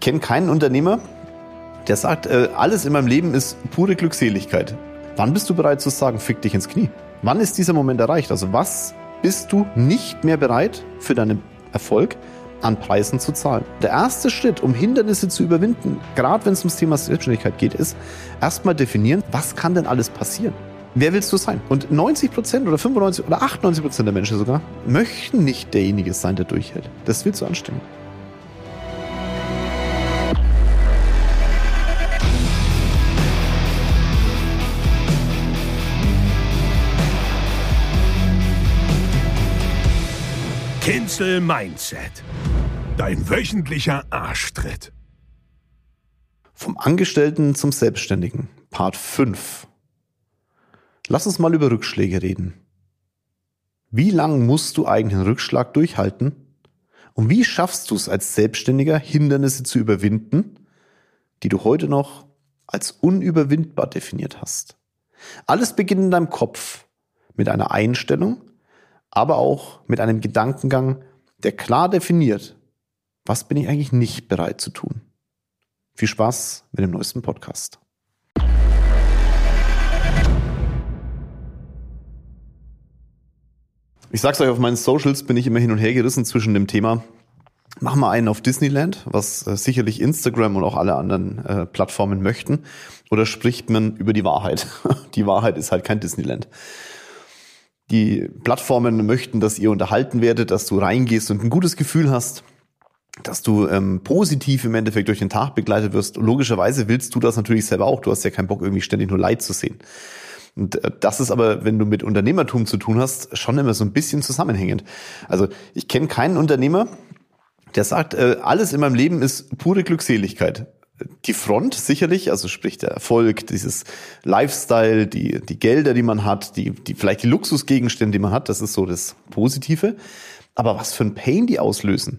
kenne keinen Unternehmer, der sagt, alles in meinem Leben ist pure Glückseligkeit. Wann bist du bereit zu sagen, fick dich ins Knie? Wann ist dieser Moment erreicht? Also was bist du nicht mehr bereit für deinen Erfolg an Preisen zu zahlen? Der erste Schritt, um Hindernisse zu überwinden, gerade wenn es ums Thema Selbstständigkeit geht, ist erstmal definieren, was kann denn alles passieren? Wer willst du sein? Und 90% oder 95% oder 98% der Menschen sogar möchten nicht derjenige sein, der durchhält. Das ist viel zu anstrengend. Cancel Mindset. Dein wöchentlicher Arschtritt. Vom Angestellten zum Selbstständigen. Part 5. Lass uns mal über Rückschläge reden. Wie lang musst du eigentlich einen Rückschlag durchhalten? Und wie schaffst du es als Selbstständiger, Hindernisse zu überwinden, die du heute noch als unüberwindbar definiert hast? Alles beginnt in deinem Kopf mit einer Einstellung, aber auch mit einem Gedankengang, der klar definiert, was bin ich eigentlich nicht bereit zu tun. Viel Spaß mit dem neuesten Podcast. Ich sag's euch, auf meinen Socials bin ich immer hin und her gerissen zwischen dem Thema, mach mal einen auf Disneyland, was sicherlich Instagram und auch alle anderen Plattformen möchten, oder spricht man über die Wahrheit. Die Wahrheit ist halt kein Disneyland. Die Plattformen möchten, dass ihr unterhalten werdet, dass du reingehst und ein gutes Gefühl hast, dass du positiv im Endeffekt durch den Tag begleitet wirst. Und logischerweise willst du das natürlich selber auch. Du hast ja keinen Bock, irgendwie ständig nur Leid zu sehen. Und das ist aber, wenn du mit Unternehmertum zu tun hast, schon immer so ein bisschen zusammenhängend. Also ich kenne keinen Unternehmer, der sagt, alles in meinem Leben ist pure Glückseligkeit. Die Front sicherlich, also sprich der Erfolg, dieses Lifestyle, die Gelder, die man hat, die vielleicht die Luxusgegenstände, die man hat, das ist so das Positive. Aber was für ein Pain die auslösen,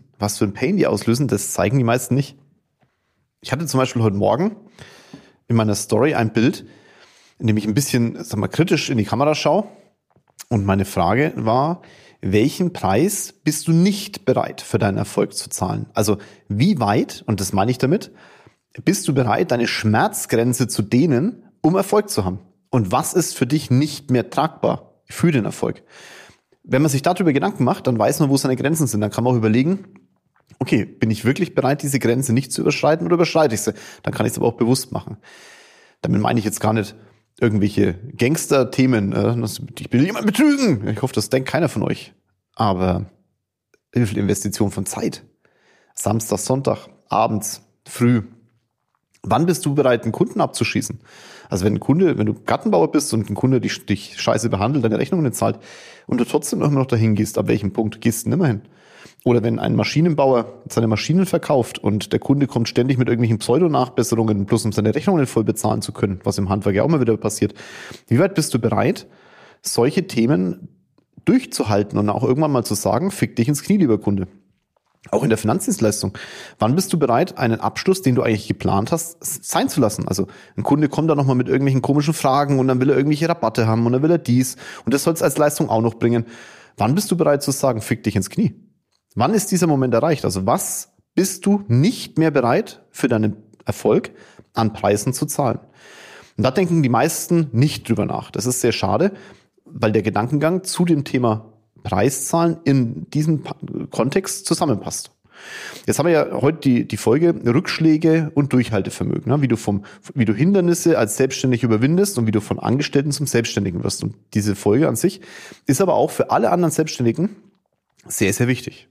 das zeigen die meisten nicht. Ich hatte zum Beispiel heute Morgen in meiner Story ein Bild, in dem ich ein bisschen, kritisch in die Kamera schaue. Und meine Frage war, welchen Preis bist du nicht bereit für deinen Erfolg zu zahlen? Also wie weit, und das meine ich damit, bist du bereit, deine Schmerzgrenze zu dehnen, um Erfolg zu haben? Und was ist für dich nicht mehr tragbar für den Erfolg? Wenn man sich darüber Gedanken macht, dann weiß man, wo seine Grenzen sind. Dann kann man auch überlegen, okay, bin ich wirklich bereit, diese Grenze nicht zu überschreiten oder überschreite ich sie? Dann kann ich es aber auch bewusst machen. Damit meine ich jetzt gar nicht irgendwelche Gangster-Themen. Ich will jemanden betrügen. Ich hoffe, das denkt keiner von euch. Aber wie viel Investition von Zeit? Samstag, Sonntag, abends, früh. Wann bist du bereit, einen Kunden abzuschießen? Also wenn du Gartenbauer bist und ein Kunde dich scheiße behandelt, deine Rechnung nicht zahlt und du trotzdem immer noch dahin gehst, ab welchem Punkt gehst du nicht mehr hin? Oder wenn ein Maschinenbauer seine Maschinen verkauft und der Kunde kommt ständig mit irgendwelchen Pseudo-Nachbesserungen, bloß um seine Rechnungen voll bezahlen zu können, was im Handwerk ja auch mal wieder passiert. Wie weit bist du bereit, solche Themen durchzuhalten und auch irgendwann mal zu sagen, fick dich ins Knie, lieber Kunde? Auch in der Finanzdienstleistung. Wann bist du bereit, einen Abschluss, den du eigentlich geplant hast, sein zu lassen? Also ein Kunde kommt da nochmal mit irgendwelchen komischen Fragen und dann will er irgendwelche Rabatte haben und dann will er dies und das soll es als Leistung auch noch bringen. Wann bist du bereit zu sagen, fick dich ins Knie? Wann ist dieser Moment erreicht? Also was bist du nicht mehr bereit für deinen Erfolg an Preisen zu zahlen? Und da denken die meisten nicht drüber nach. Das ist sehr schade, weil der Gedankengang zu dem Thema Preiszahlen in diesem Kontext zusammenpasst. Jetzt haben wir ja heute die Folge Rückschläge und Durchhaltevermögen, ne? Wie du Hindernisse als Selbstständig überwindest und wie du von Angestellten zum Selbstständigen wirst. Und diese Folge an sich ist aber auch für alle anderen Selbstständigen sehr, sehr wichtig,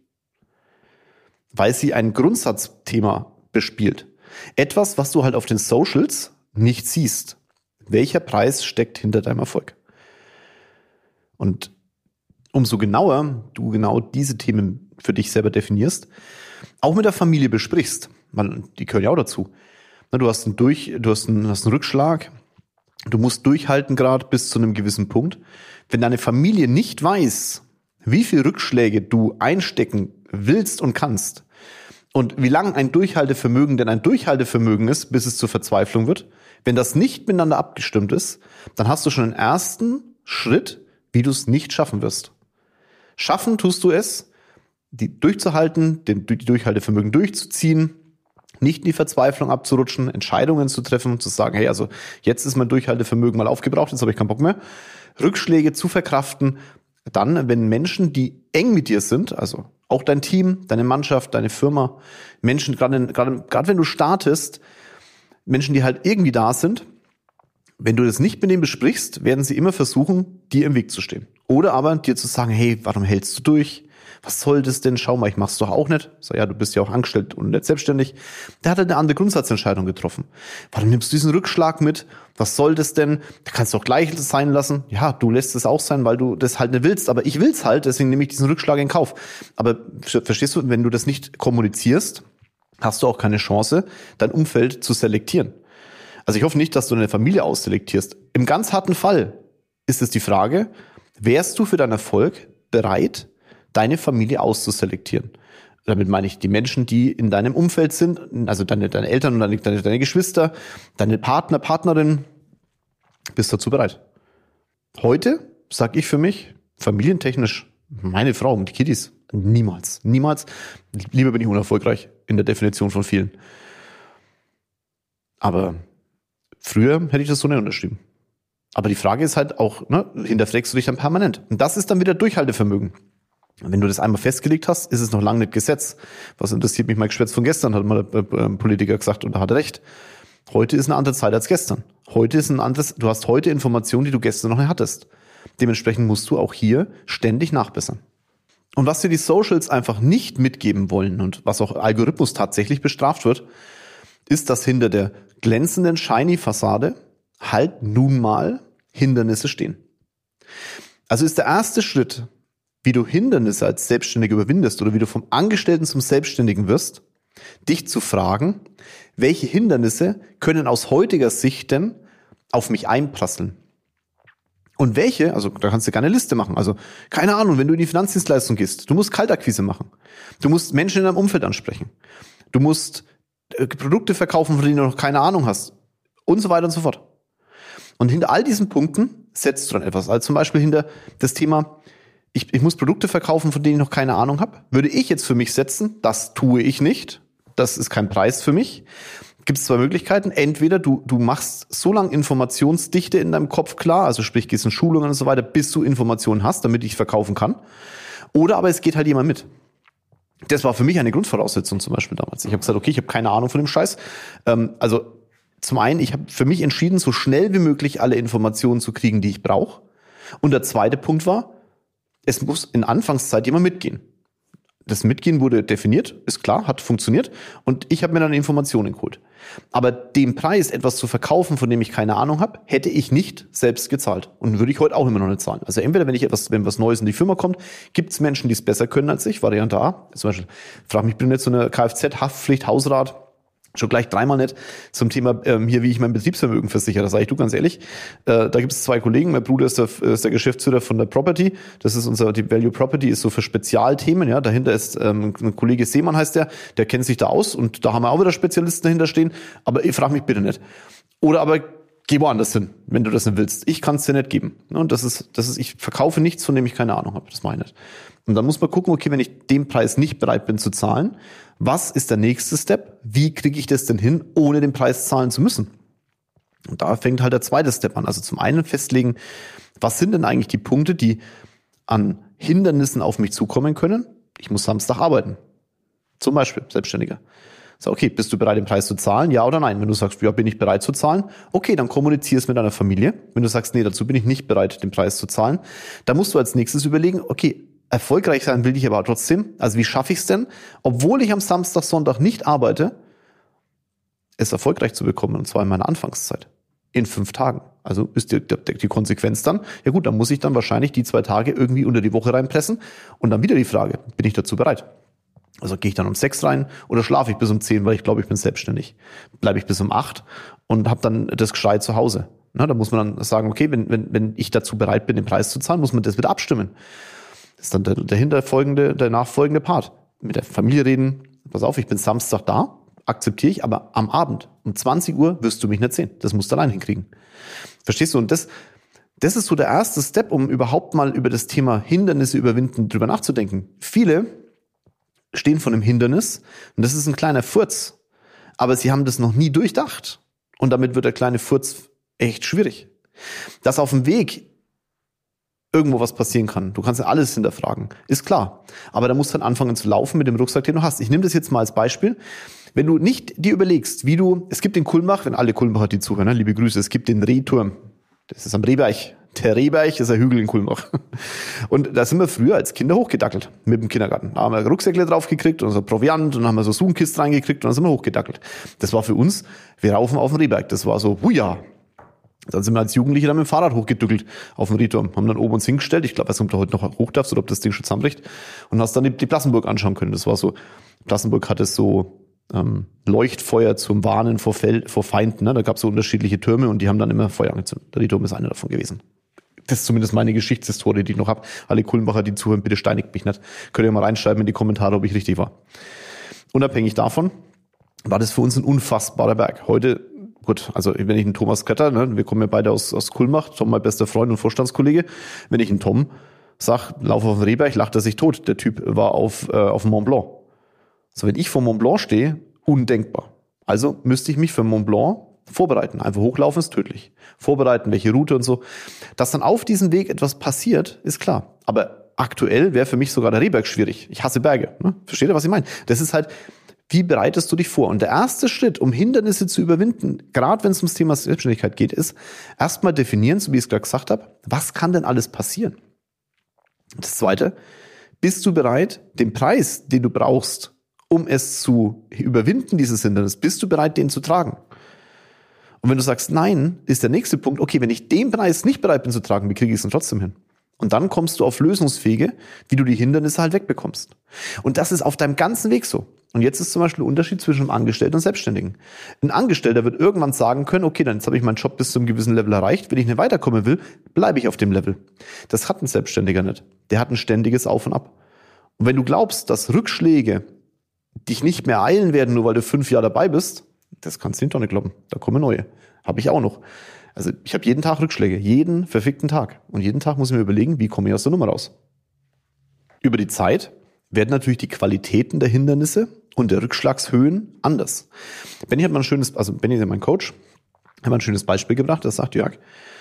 weil sie ein Grundsatzthema bespielt. Etwas, was du halt auf den Socials nicht siehst. Welcher Preis steckt hinter deinem Erfolg? Und umso genauer du genau diese Themen für dich selber definierst, auch mit der Familie besprichst, weil die gehören ja auch dazu. Du hast einen Rückschlag, du musst durchhalten gerade bis zu einem gewissen Punkt. Wenn deine Familie nicht weiß, wie viel Rückschläge du einstecken willst und kannst und wie lang ein Durchhaltevermögen denn ein Durchhaltevermögen ist, bis es zur Verzweiflung wird, wenn das nicht miteinander abgestimmt ist, dann hast du schon einen ersten Schritt, wie du es nicht schaffen wirst. Schaffen tust du es, die durchzuhalten, die Durchhaltevermögen durchzuziehen, Nicht in die Verzweiflung abzurutschen, Entscheidungen zu treffen, zu sagen, hey, also jetzt ist mein Durchhaltevermögen mal aufgebraucht, jetzt habe ich keinen Bock mehr. Rückschläge zu verkraften, dann, wenn Menschen, die eng mit dir sind, also auch dein Team, deine Mannschaft, deine Firma, Menschen, gerade wenn du startest, Menschen, die halt irgendwie da sind, wenn du das nicht mit denen besprichst, werden sie immer versuchen, dir im Weg zu stehen. Oder aber dir zu sagen, hey, warum hältst du durch? Was soll das denn? Schau mal, ich mach's doch auch nicht. So, ja, du bist ja auch angestellt und nicht selbstständig. Der hat halt eine andere Grundsatzentscheidung getroffen. Warum nimmst du diesen Rückschlag mit? Was soll das denn? Da kannst du doch gleich sein lassen. Ja, du lässt es auch sein, weil du das halt nicht willst. Aber ich will's halt, deswegen nehme ich diesen Rückschlag in Kauf. Aber verstehst du, wenn du das nicht kommunizierst, hast du auch keine Chance, dein Umfeld zu selektieren. Also ich hoffe nicht, dass du eine Familie ausselektierst. Im ganz harten Fall ist es die Frage, wärst du für deinen Erfolg bereit, deine Familie auszuselektieren? Damit meine ich die Menschen, die in deinem Umfeld sind, also deine Eltern und deine Geschwister, deine Partner, Partnerin. Bist du dazu bereit? Heute sage ich für mich, familientechnisch, meine Frau und die Kiddies, niemals. Lieber bin ich unerfolgreich in der Definition von vielen. Aber früher hätte ich das so nicht unterschrieben. Aber die Frage ist halt auch, hinterfragst du dich dann permanent? Und das ist dann wieder Durchhaltevermögen. Wenn du das einmal festgelegt hast, ist es noch lange nicht Gesetz. Was interessiert mich mein Geschwätz von gestern, hat mal ein Politiker gesagt, und da hat er recht. Heute ist eine andere Zeit als gestern. Du hast heute Informationen, die du gestern noch nicht hattest. Dementsprechend musst du auch hier ständig nachbessern. Und was dir die Socials einfach nicht mitgeben wollen und was auch Algorithmus tatsächlich bestraft wird, ist, dass hinter der glänzenden Shiny-Fassade halt nun mal Hindernisse stehen. Also ist der erste Schritt, wie du Hindernisse als Selbstständiger überwindest oder wie du vom Angestellten zum Selbstständigen wirst, dich zu fragen, welche Hindernisse können aus heutiger Sicht denn auf mich einprasseln? Und welche, also da kannst du gerne eine Liste machen. Also keine Ahnung, wenn du in die Finanzdienstleistung gehst, du musst Kaltakquise machen. Du musst Menschen in deinem Umfeld ansprechen. Du musst Produkte verkaufen, von denen du noch keine Ahnung hast. Und so weiter und so fort. Und hinter all diesen Punkten setzt du dann etwas. Also zum Beispiel hinter das Thema, ich muss Produkte verkaufen, von denen ich noch keine Ahnung habe. Würde ich jetzt für mich setzen, das tue ich nicht. Das ist kein Preis für mich. Gibt es zwei Möglichkeiten. Entweder du machst so lange Informationsdichte in deinem Kopf klar, also sprich gehst in Schulungen und so weiter, bis du Informationen hast, damit ich verkaufen kann. Oder aber es geht halt jemand mit. Das war für mich eine Grundvoraussetzung zum Beispiel damals. Ich habe gesagt, okay, ich habe keine Ahnung von dem Scheiß. Also zum einen, ich habe für mich entschieden, so schnell wie möglich alle Informationen zu kriegen, die ich brauche. Und der zweite Punkt war, es muss in Anfangszeit jemand mitgehen. Das Mitgehen wurde definiert, ist klar, hat funktioniert und ich habe mir dann Informationen geholt. Aber den Preis, etwas zu verkaufen, von dem ich keine Ahnung habe, hätte ich nicht selbst gezahlt und würde ich heute auch immer noch nicht zahlen. Also entweder, wenn was Neues in die Firma kommt, gibt es Menschen, die es besser können als ich, Variante A. Zum Beispiel, frag mich, bin jetzt so eine Kfz-Haftpflicht, Hausrat, schon gleich dreimal nicht zum Thema hier, wie ich mein Betriebsvermögen versichere. Da sage ich, du ganz ehrlich, da gibt es zwei Kollegen. Mein Bruder ist der Geschäftsführer von der Property. Das ist die Value Property ist so für Spezialthemen. Ja, dahinter ist ein Kollege Seemann heißt der kennt sich da aus und da haben wir auch wieder Spezialisten dahinter stehen. Aber ich frage mich bitte nicht. Oder aber geh woanders hin, wenn du das nicht willst. Ich kann es dir nicht geben. Und ich verkaufe nichts, von dem ich keine Ahnung habe. Das meine ich nicht. Und dann muss man gucken, okay, wenn ich den Preis nicht bereit bin zu zahlen, was ist der nächste Step? Wie kriege ich das denn hin, ohne den Preis zahlen zu müssen? Und da fängt halt der zweite Step an. Also zum einen festlegen, was sind denn eigentlich die Punkte, die an Hindernissen auf mich zukommen können? Ich muss Samstag arbeiten. Zum Beispiel, Selbstständiger. So, okay, bist du bereit, den Preis zu zahlen? Ja oder nein? Wenn du sagst, ja, bin ich bereit zu zahlen? Okay, dann kommunizier es mit deiner Familie. Wenn du sagst, nee, dazu bin ich nicht bereit, den Preis zu zahlen, dann musst du als nächstes überlegen, okay, erfolgreich sein will ich aber trotzdem. Also wie schaffe ich es denn, obwohl ich am Samstag, Sonntag nicht arbeite, es erfolgreich zu bekommen, und zwar in meiner Anfangszeit. In 5 Tagen. Also ist die Konsequenz dann, ja gut, dann muss ich dann wahrscheinlich die 2 Tage irgendwie unter die Woche reinpressen und dann wieder die Frage, bin ich dazu bereit? Also gehe ich dann um 6 rein oder schlafe ich bis um 10, weil ich glaube, ich bin selbstständig. Bleibe ich bis um 8 und habe dann das Geschrei zu Hause. Na, da muss man dann sagen, okay, wenn ich dazu bereit bin, den Preis zu zahlen, muss man das wieder abstimmen. Das ist dann der nachfolgende Part. Mit der Familie reden, pass auf, ich bin Samstag da, akzeptiere ich, aber am Abend um 20 Uhr wirst du mich nicht sehen. Das musst du allein hinkriegen. Verstehst du? Und das ist so der erste Step, um überhaupt mal über das Thema Hindernisse überwinden, drüber nachzudenken. Viele stehen vor einem Hindernis und das ist ein kleiner Furz. aber sie haben das noch nie durchdacht. Und damit wird der kleine Furz echt schwierig. Dass auf dem Weg irgendwo was passieren kann, du kannst ja alles hinterfragen, ist klar. Aber da musst du dann anfangen zu laufen mit dem Rucksack, den du hast. Ich nehme das jetzt mal als Beispiel. Wenn du nicht dir überlegst, es gibt den Kulmbach, wenn alle Kulmbacher die zuhören, liebe Grüße, es gibt den Rehturm. Das ist am Rehberg. Der Rehberg ist ein Hügel in Kulmbach. Und da sind wir früher als Kinder hochgedackelt mit dem Kindergarten. Da haben wir Rucksäckle drauf gekriegt und so Proviant und dann haben wir so Zoomkist reingekriegt und dann sind wir hochgedackelt. Das war für uns, wir raufen auf den Rehberg. Das war so, huja. Dann sind wir als Jugendliche dann mit dem Fahrrad hochgedückelt auf den Rehturm. Haben dann oben uns hingestellt. Ich glaube, weiß nicht, ob du heute noch hoch darfst oder ob das Ding schon zusammenbricht. Und hast dann die Plassenburg anschauen können. Das war so, Plassenburg hatte so Leuchtfeuer zum Warnen vor Feinden. Ne? Da gab es so unterschiedliche Türme und die haben dann immer Feuer angezündet. Der Rehturm ist einer davon gewesen. Das ist zumindest meine Geschichtshistorie, die ich noch habe. Alle Kulmbacher, die zuhören, bitte steinigt mich nicht. Könnt ihr mal reinschreiben in die Kommentare, ob ich richtig war. Unabhängig davon war das für uns ein unfassbarer Berg. Heute, gut, also wenn ich einen Thomas Kötter, ne, wir kommen ja beide aus Kulmbach, Tom mein bester Freund und Vorstandskollege, wenn ich einen Tom sag, lauf auf den Rehberg, lacht er sich tot. Der Typ war auf dem Mont Blanc. So, wenn ich vor Mont Blanc stehe, undenkbar. Also müsste ich mich für Mont Blanc vorbereiten. Einfach hochlaufen ist tödlich. Vorbereiten, welche Route und so. Dass dann auf diesem Weg etwas passiert, ist klar. Aber aktuell wäre für mich sogar der Rehberg schwierig. Ich hasse Berge. Ne? Versteht ihr, was ich meine? Das ist halt, wie bereitest du dich vor? Und der erste Schritt, um Hindernisse zu überwinden, gerade wenn es ums Thema Selbstständigkeit geht, ist erstmal definieren, so wie ich es gerade gesagt habe, was kann denn alles passieren? Das Zweite, bist du bereit, den Preis, den du brauchst, um es zu überwinden, dieses Hindernis, bist du bereit, den zu tragen? Und wenn du sagst, nein, ist der nächste Punkt, okay, wenn ich den Preis nicht bereit bin zu tragen, wie kriege ich es denn trotzdem hin? Und dann kommst du auf Lösungswege, wie du die Hindernisse halt wegbekommst. Und das ist auf deinem ganzen Weg so. Und jetzt ist zum Beispiel der Unterschied zwischen einem Angestellten und Selbstständigen. Ein Angestellter wird irgendwann sagen können, okay, dann jetzt habe ich meinen Job bis zu einem gewissen Level erreicht, wenn ich nicht weiterkommen will, bleibe ich auf dem Level. Das hat ein Selbstständiger nicht. Der hat ein ständiges Auf und Ab. Und wenn du glaubst, dass Rückschläge dich nicht mehr eilen werden, nur weil du 5 Jahre dabei bist, das kannst du nicht doch nicht glauben. Da kommen neue. Habe ich auch noch. Also ich habe jeden Tag Rückschläge. Jeden verfickten Tag. Und jeden Tag muss ich mir überlegen, wie komme ich aus der Nummer raus. Über die Zeit werden natürlich die Qualitäten der Hindernisse und der Rückschlagshöhen anders. Benny hat mal Benny ist mein Coach, hat mal ein schönes Beispiel gebracht. Das sagt Jörg,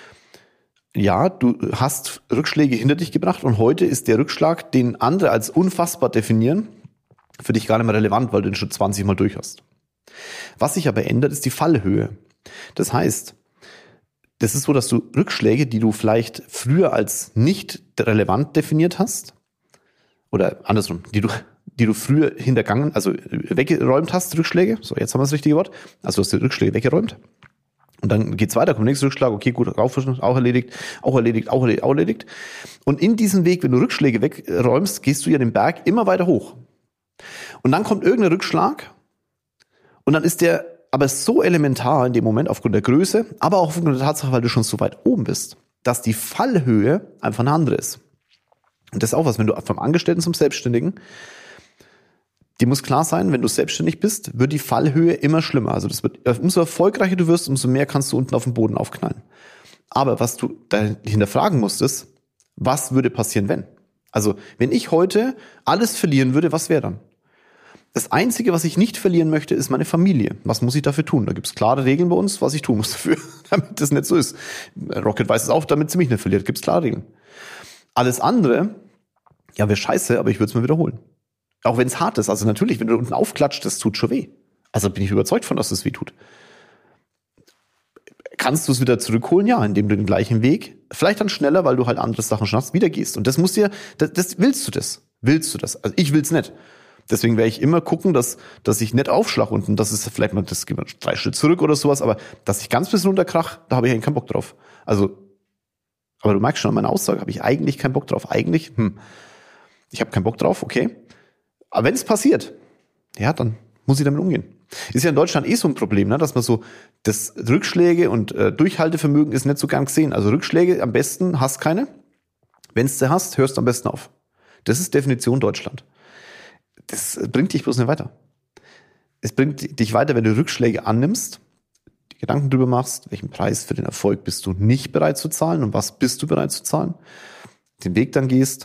ja, du hast Rückschläge hinter dich gebracht und heute ist der Rückschlag, den andere als unfassbar definieren, für dich gar nicht mehr relevant, weil du den schon 20 Mal durch hast. Was sich aber ändert, ist die Fallhöhe. Das heißt, das ist so, dass du Rückschläge, die du vielleicht früher als nicht relevant definiert hast, oder andersrum, die du früher hintergangen, also weggeräumt hast, Rückschläge, so jetzt haben wir das richtige Wort, also du hast die Rückschläge weggeräumt, und dann geht's weiter, kommt nächster Rückschlag, okay, gut, raufwischen, auch erledigt. Und in diesem Weg, wenn du Rückschläge wegräumst, gehst du ja den Berg immer weiter hoch. Und dann kommt irgendein Rückschlag und dann ist der aber so elementar in dem Moment aufgrund der Größe, aber auch aufgrund der Tatsache, weil du schon so weit oben bist, dass die Fallhöhe einfach eine andere ist. Und das ist auch was, wenn du vom Angestellten zum Selbstständigen, dir muss klar sein, wenn du selbstständig bist, wird die Fallhöhe immer schlimmer. Also umso erfolgreicher du wirst, umso mehr kannst du unten auf den Boden aufknallen. Aber was du dahinter fragen musst, ist, was würde passieren, wenn? Also, wenn ich heute alles verlieren würde, was wäre dann? Das Einzige, was ich nicht verlieren möchte, ist meine Familie. Was muss ich dafür tun? Da gibt es klare Regeln bei uns, was ich tun muss dafür, damit das nicht so ist. Rocket weiß es auch, damit sie mich nicht verliert. Gibt es klare Regeln. Alles andere, ja, wäre scheiße, aber ich würde es mir wiederholen. Auch wenn es hart ist. Also natürlich, wenn du unten aufklatscht, das tut schon weh. Also bin ich überzeugt von, dass es weh tut. Kannst du es wieder zurückholen? Ja, indem du den gleichen Weg, vielleicht dann schneller, weil du halt andere Sachen schon hast, wieder gehst. Und das willst du das? Willst du das? Also ich will's nicht. Deswegen werde ich immer gucken, dass ich nicht aufschlag unten. Das ist vielleicht mal, das geht mal 3 Schritte zurück oder sowas, aber dass ich ganz bisschen runterkrach, da habe ich eigentlich keinen Bock drauf. Also, aber du merkst schon an meiner Aussage, habe ich eigentlich keinen Bock drauf. Eigentlich, ich habe keinen Bock drauf, okay. Aber wenn es passiert, ja, dann muss ich damit umgehen. Ist ja in Deutschland so ein Problem, ne, dass man so, das Rückschläge und Durchhaltevermögen ist nicht so gern gesehen. Also Rückschläge am besten hast keine. Wenn du hast, hörst du am besten auf. Das ist Definition Deutschland. Das bringt dich bloß nicht weiter. Es bringt dich weiter, wenn du Rückschläge annimmst, die Gedanken drüber machst, welchen Preis für den Erfolg bist du nicht bereit zu zahlen und was bist du bereit zu zahlen, den Weg dann gehst,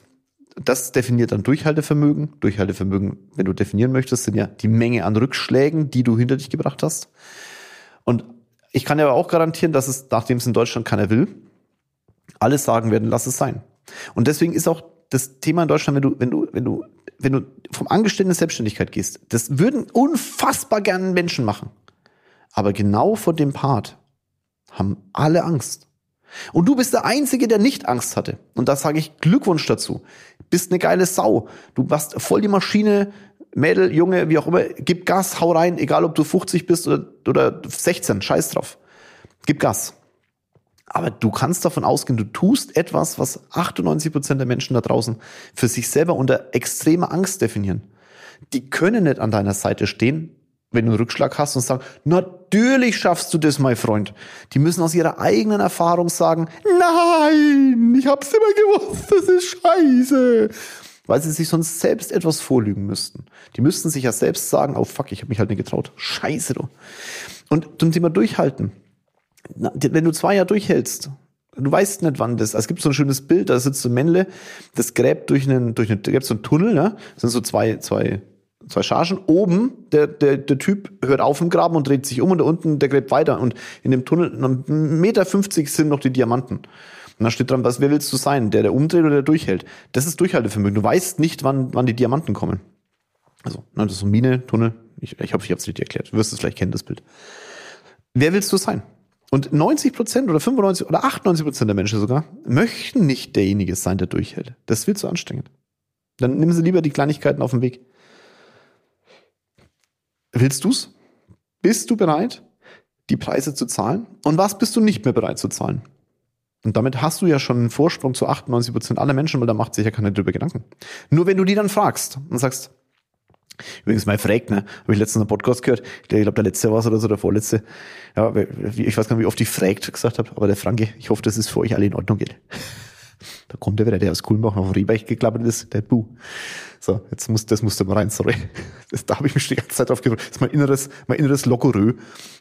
das definiert dann Durchhaltevermögen. Durchhaltevermögen, wenn du definieren möchtest, sind ja die Menge an Rückschlägen, die du hinter dich gebracht hast. Und ich kann ja aber auch garantieren, dass es, nachdem es in Deutschland keiner will, alle sagen werden, lass es sein. Und deswegen ist auch das Thema in Deutschland, wenn du vom Angestellten in Selbstständigkeit gehst, das würden unfassbar gerne Menschen machen. Aber genau vor dem Part haben alle Angst. Und du bist der Einzige, der nicht Angst hatte. Und da sage ich Glückwunsch dazu. Bist eine geile Sau. Du warst voll die Maschine, Mädel, Junge, wie auch immer. Gib Gas, hau rein, egal ob du 50 bist oder 16, scheiß drauf. Gib Gas. Aber du kannst davon ausgehen, du tust etwas, was 98% der Menschen da draußen für sich selber unter extremer Angst definieren. Die können nicht an deiner Seite stehen, wenn du einen Rückschlag hast und sagen, natürlich schaffst du das, mein Freund. Die müssen aus ihrer eigenen Erfahrung sagen, nein, ich hab's immer gewusst, das ist scheiße. Weil sie sich sonst selbst etwas vorlügen müssten. Die müssten sich ja selbst sagen, oh fuck, ich habe mich halt nicht getraut. Scheiße, du. Und zum Thema Durchhalten. Wenn du 2 Jahre durchhältst, du weißt nicht, wann das, es gibt so ein schönes Bild, da sitzt so ein Männle, das gräbt durch so einen Tunnel, ne? Das sind so zwei Chargen. Oben, der Typ hört auf im Graben und dreht sich um und da unten, der gräbt weiter. Und in dem Tunnel, 1,50 Meter sind noch die Diamanten. Und da steht dran, wer willst du sein? Der umdreht oder der durchhält? Das ist Durchhaltevermögen. Du weißt nicht, wann die Diamanten kommen. Also, das ist so Mine, Tunnel. Ich hoffe, ich habe es richtig erklärt. Du wirst es vielleicht kennen, das Bild. Wer willst du sein? Und 90% oder 95% oder 98% der Menschen sogar möchten nicht derjenige sein, der durchhält. Das ist viel zu anstrengend. Dann nimm sie lieber die Kleinigkeiten auf den Weg. Willst du's? Bist du bereit, die Preise zu zahlen? Und was bist du nicht mehr bereit zu zahlen? Und damit hast du ja schon einen Vorsprung zu 98% aller Menschen, weil da macht sich ja keiner drüber Gedanken. Nur wenn du die dann fragst und sagst, übrigens mal fragt, ne, habe ich letztens einen Podcast gehört, ich glaube der letzte war es oder so, der vorletzte, ja, ich weiß gar nicht, wie oft ich fragt gesagt habe, aber der Franke, ich hoffe, dass es für euch alle in Ordnung geht. Da kommt der wieder, der aus Kulmbach auf Rehbeich geklappert ist, der Bu. So, das musste mal rein, sorry. Da habe ich mich die ganze Zeit drauf gefreut. Das ist mein inneres Locorö.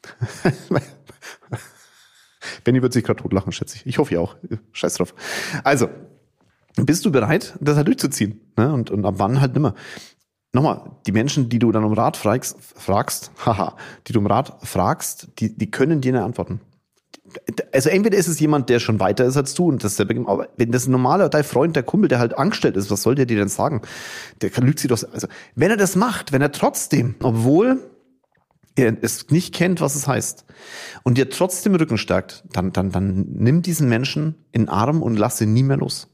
Benni wird sich gerade totlachen, schätze ich. Ich hoffe ihr auch. Scheiß drauf. Also, bist du bereit, das halt durchzuziehen? Ne? Und ab wann halt nimmer? Nochmal, die Menschen, die du dann um Rat fragst, die können dir nicht antworten. Also entweder ist es jemand, der schon weiter ist als du und das aber wenn das ein normaler, dein Freund, der Kumpel, der halt angestellt ist, was soll der dir denn sagen? Der lügt sie doch, also wenn er das macht, wenn er trotzdem, obwohl er es nicht kennt, was es heißt und dir trotzdem den Rücken stärkt, dann nimm diesen Menschen in den Arm und lass ihn nie mehr los.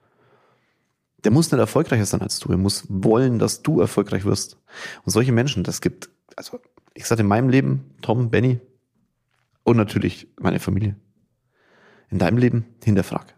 Der muss nicht erfolgreicher sein als du, er muss wollen, dass du erfolgreich wirst. Und solche Menschen, das gibt, also ich sage in meinem Leben, Tom, Benny, und natürlich meine Familie. In deinem Leben hinterfrag.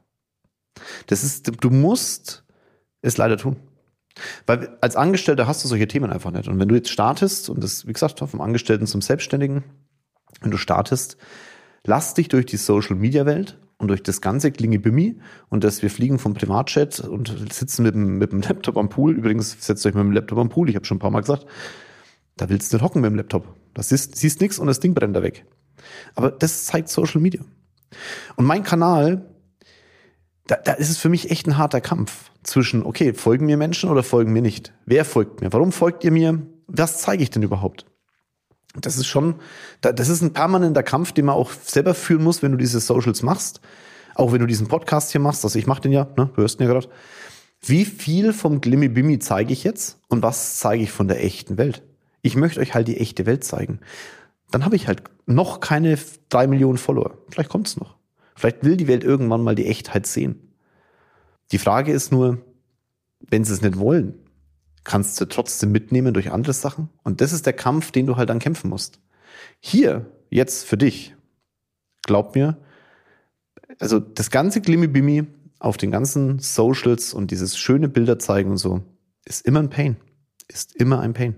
Du musst es leider tun. Weil als Angestellter hast du solche Themen einfach nicht. Und wenn du jetzt startest, und das, wie gesagt, vom Angestellten zum Selbstständigen, wenn du startest, lass dich durch die Social-Media-Welt und durch das ganze Klingelbimmi und wir fliegen vom Privatjet und sitzen mit dem Laptop am Pool. Übrigens, setzt euch mit dem Laptop am Pool, ich habe schon ein paar Mal gesagt, da willst du nicht hocken mit dem Laptop. Da siehst nichts und das Ding brennt da weg. Aber das zeigt Social Media. Und mein Kanal, da ist es für mich echt ein harter Kampf zwischen, okay, folgen mir Menschen oder folgen mir nicht? Wer folgt mir? Warum folgt ihr mir? Was zeige ich denn überhaupt? Das ist ein permanenter Kampf, den man auch selber führen muss, wenn du diese Socials machst. Auch wenn du diesen Podcast hier machst, also ich mache den ja, ne, du hörst ihn ja gerade. Wie viel vom Glimmi-Bimmi zeige ich jetzt und was zeige ich von der echten Welt? Ich möchte euch halt die echte Welt zeigen. Dann habe ich halt noch keine 3 Millionen Follower. Vielleicht kommt's noch. Vielleicht will die Welt irgendwann mal die Echtheit sehen. Die Frage ist nur, wenn sie es nicht wollen, kannst du trotzdem mitnehmen durch andere Sachen. Und das ist der Kampf, den du halt dann kämpfen musst. Hier, jetzt für dich, glaub mir, also das ganze Glimmi-Bimmi auf den ganzen Socials und dieses schöne Bilder zeigen und so, ist immer ein Pain. Ist immer ein Pain.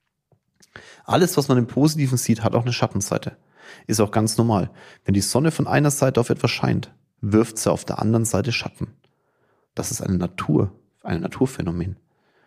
Alles, was man im Positiven sieht, hat auch eine Schattenseite. Ist auch ganz normal. Wenn die Sonne von einer Seite auf etwas scheint, wirft sie auf der anderen Seite Schatten. Das ist ein Naturphänomen.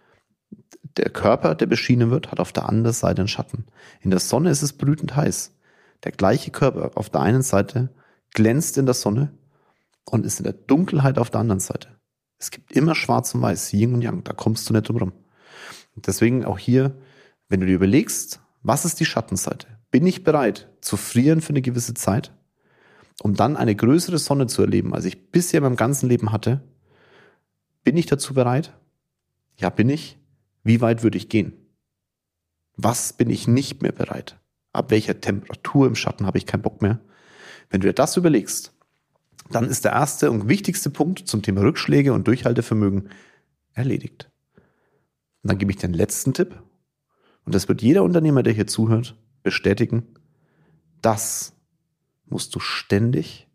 Der Körper, der beschienen wird, hat auf der anderen Seite einen Schatten. In der Sonne ist es brütend heiß. Der gleiche Körper auf der einen Seite glänzt in der Sonne und ist in der Dunkelheit auf der anderen Seite. Es gibt immer Schwarz und Weiß, Yin und Yang, da kommst du nicht drum rum. Deswegen auch hier, wenn du dir überlegst, was ist die Schattenseite? Bin ich bereit zu frieren für eine gewisse Zeit, um dann eine größere Sonne zu erleben, als ich bisher in meinem ganzen Leben hatte? Bin ich dazu bereit? Ja, bin ich. Wie weit würde ich gehen? Was bin ich nicht mehr bereit? Ab welcher Temperatur im Schatten habe ich keinen Bock mehr? Wenn du dir das überlegst, dann ist der erste und wichtigste Punkt zum Thema Rückschläge und Durchhaltevermögen erledigt. Und dann gebe ich den letzten Tipp. Und das wird jeder Unternehmer, der hier zuhört, bestätigen. Das musst du ständig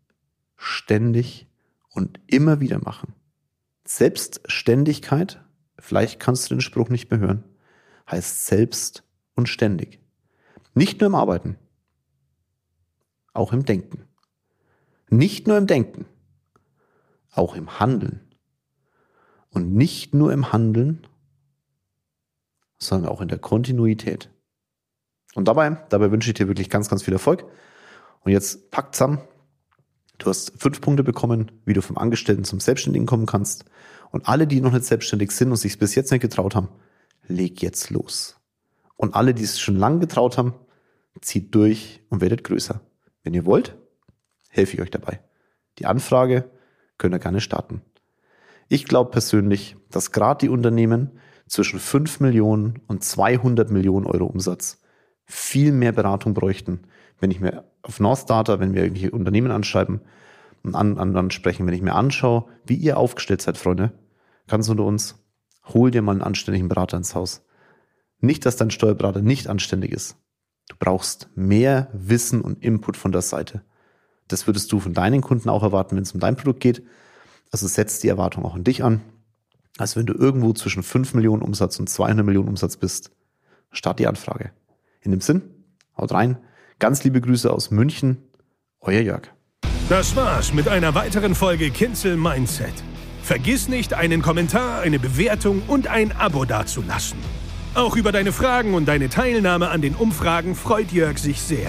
und immer wieder machen. Selbstständigkeit, vielleicht kannst du den Spruch nicht mehr hören, heißt selbst und ständig. Nicht nur im Arbeiten, auch im Denken. Nicht nur im Denken, auch im Handeln. Und nicht nur im Handeln, sondern auch in der Kontinuität. Und dabei wünsche ich dir wirklich ganz, ganz viel Erfolg. Und jetzt pack zusammen. Du hast 5 Punkte bekommen, wie du vom Angestellten zum Selbstständigen kommen kannst. Und alle, die noch nicht selbstständig sind und sich es bis jetzt nicht getraut haben, leg jetzt los. Und alle, die es schon lange getraut haben, zieht durch und werdet größer. Wenn ihr wollt, helfe ich euch dabei. Die Anfrage könnt ihr gerne starten. Ich glaube persönlich, dass gerade die Unternehmen zwischen 5 Millionen und 200 Millionen Euro Umsatz viel mehr Beratung bräuchten, wenn ich mir auf North Data, wenn wir irgendwelche Unternehmen anschreiben und ansprechen, wenn ich mir anschaue, wie ihr aufgestellt seid, Freunde, ganz unter uns, hol dir mal einen anständigen Berater ins Haus. Nicht, dass dein Steuerberater nicht anständig ist. Du brauchst mehr Wissen und Input von der Seite. Das würdest du von deinen Kunden auch erwarten, wenn es um dein Produkt geht. Also setzt die Erwartung auch an dich an. Also wenn du irgendwo zwischen 5 Millionen Umsatz und 200 Millionen Umsatz bist, start die Anfrage. In dem Sinn, haut rein. Ganz liebe Grüße aus München, euer Jörg. Das war's mit einer weiteren Folge Kinzel Mindset. Vergiss nicht, einen Kommentar, eine Bewertung und ein Abo dazulassen. Auch über deine Fragen und deine Teilnahme an den Umfragen freut Jörg sich sehr.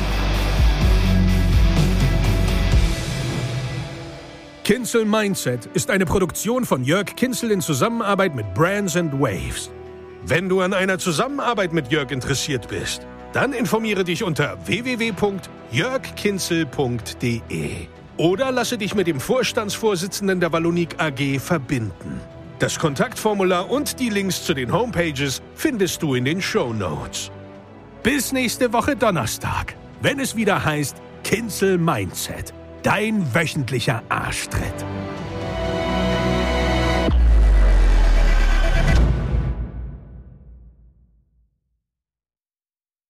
Kinzel Mindset ist eine Produktion von Jörg Kinzel in Zusammenarbeit mit Brands & Waves. Wenn du an einer Zusammenarbeit mit Jörg interessiert bist, dann informiere dich unter www.jörgkinzel.de oder lasse dich mit dem Vorstandsvorsitzenden der Vallonique AG verbinden. Das Kontaktformular und die Links zu den Homepages findest du in den Shownotes. Bis nächste Woche Donnerstag, wenn es wieder heißt Kinzel Mindset, dein wöchentlicher Arschtritt.